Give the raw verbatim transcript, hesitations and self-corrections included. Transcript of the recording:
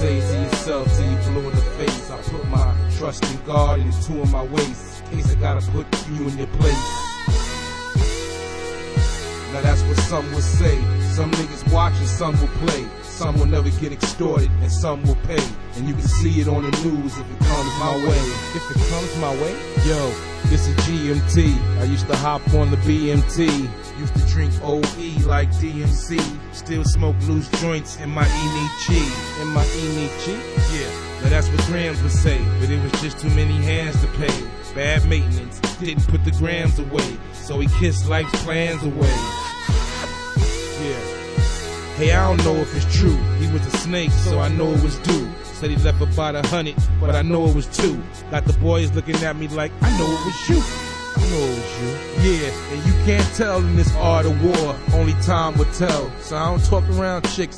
say to yourself till you blue in the face. I put my trust in God and two in my waist, in case I gotta put you in your place. Now that's what some will say. Some niggas watch and some will play. Some will never get extorted and some will pay. And you can see it on the news if it comes my way. If it comes my way, yo, this is G M T. I used to hop on the B M T. Used to drink O E like D M C. Still smoke loose joints in my Enichi. In my Enichi? Yeah. Now that's what Grams would say. But it was just too many hands to pay. Bad maintenance, didn't put the grams away. So he kissed life's plans away. Yeah. Hey, I don't know if it's true. He was a snake, so I know it was due. Said he left about a hundred, but I know it was two. Got the boys looking at me like, I know it was you. I know it was you. Yeah, and you can't tell in this art of war. Only time will tell. So I don't talk around chicks.